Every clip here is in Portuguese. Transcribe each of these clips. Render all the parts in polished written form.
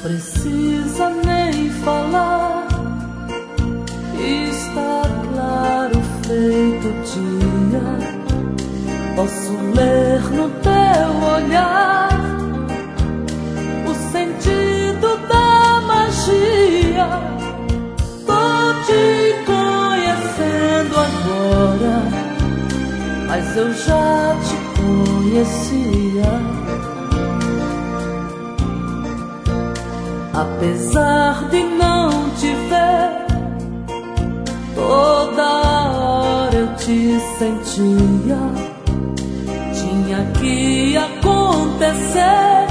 precisa nem falar, está claro feito dia. Posso ler no teu olhar o sentido da magia. Tô te conhecendo agora, mas eu já te conhecia. Apesar de não te ver, toda hora eu te sentia. Tinha que acontecer,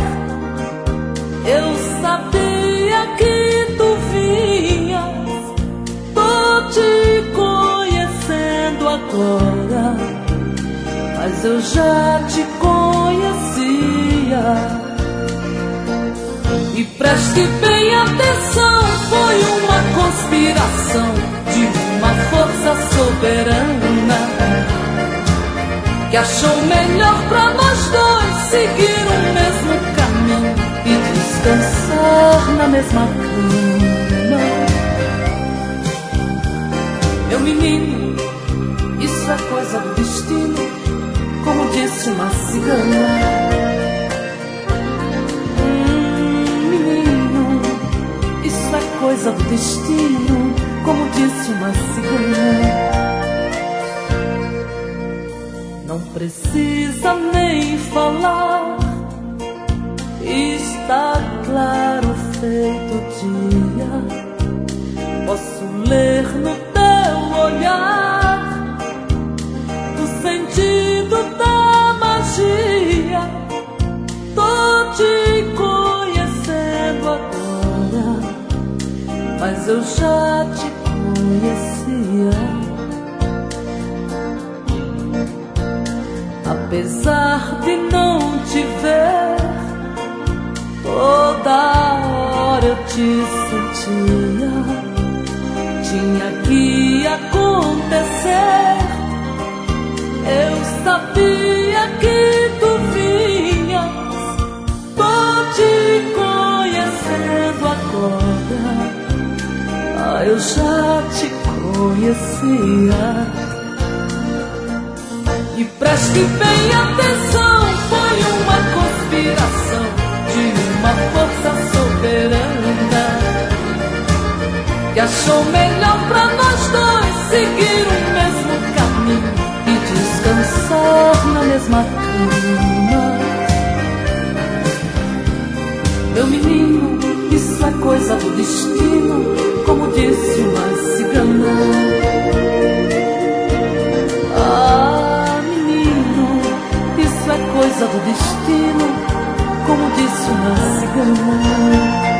eu sabia que tu vinhas. Tô te conhecendo agora, mas eu já te conhecia. E preste bem atenção, foi uma conspiração de uma força soberana que achou melhor pra nós dois seguir o mesmo caminho e descansar na mesma cama. Meu menino, isso é coisa do destino, como disse uma cigana. Coisa do destino, como disse uma cigana. Não precisa nem falar, está claro feito dia. Posso ler no teu olhar o sentido da magia. Tô te conhecendo agora, mas eu já te conhecia. Apesar de não te ver, toda hora eu te sentia. Tinha que acontecer, eu sabia que tu vinhas. Tô te conhecendo agora, eu já te conhecia. E preste bem atenção, foi uma conspiração de uma força soberana que achou melhor pra nós dois seguir o mesmo caminho e descansar na mesma cama. Meu menino, isso é coisa do destino, como disse uma cigana. Ah, menino, isso é coisa do destino, como disse uma cigana.